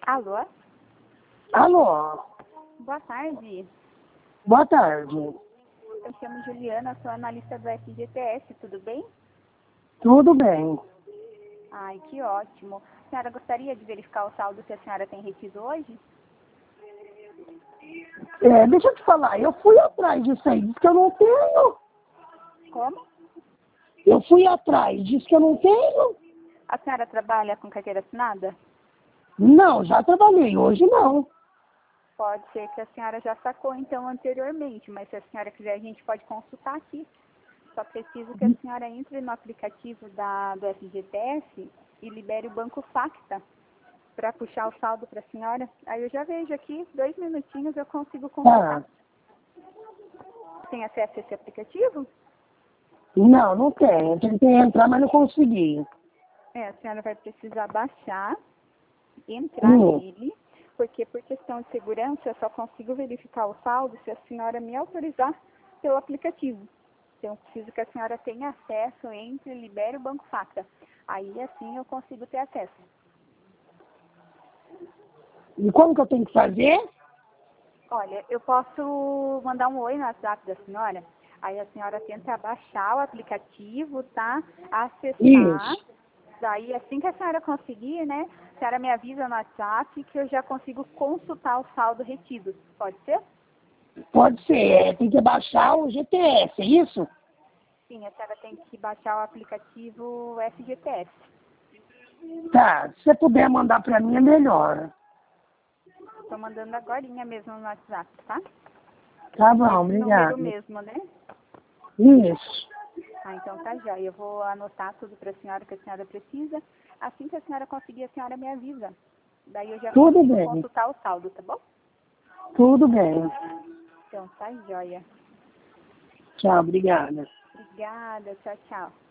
Alô? Alô, Boa tarde. boa tarde. Eu chamo Juliana, sou analista do FGTS, tudo bem? Tudo bem? Ai, que ótimo. A senhora gostaria de verificar o saldo que a senhora tem retido hoje? Deixa eu te falar, eu fui atrás disso aí, disse que eu não tenho. Como? Eu fui atrás, disse que eu não tenho. A senhora trabalha com carteira assinada? Não, já trabalhei, hoje não. Pode ser que a senhora já sacou então anteriormente, mas se a senhora quiser a gente pode consultar aqui. Só preciso que a senhora entre no aplicativo do FGTS e libere o Banco Facta para puxar o saldo para a senhora. Aí eu já vejo aqui, 2 minutinhos eu consigo consultar. Tá. Tem acesso a esse aplicativo? Não, não tenho. Eu tentei entrar, mas não consegui. A senhora vai precisar baixar, entrar Hum. nele, porque por questão de segurança eu só consigo verificar o saldo se a senhora me autorizar pelo aplicativo. Então, eu preciso que a senhora tenha acesso, entre e libere o Banco Facta. Aí, assim, eu consigo ter acesso. E como que eu tenho que fazer? Olha, eu posso mandar um oi no WhatsApp da senhora, aí a senhora tenta baixar o aplicativo, tá? Acessar. Isso. Daí, assim que a senhora conseguir, né, a senhora me avisa no WhatsApp que eu já consigo consultar o saldo retido. Pode ser? Pode ser, tem que baixar o GTS, é isso? Sim, a senhora tem que baixar o aplicativo FGTS. Tá, se você puder mandar pra mim é melhor. Estou mandando agorinha mesmo no WhatsApp, tá? Tá bom, Esse número obrigado. mesmo, né? Isso. Ah, então tá já. Eu vou anotar tudo para a senhora que a senhora precisa. Assim que a senhora conseguir, a senhora me avisa. Daí eu já Tudo consigo bem, consultar o saldo, tá bom? tudo bem. Então tá joia. Tchau, obrigada. Obrigada. Tchau, tchau.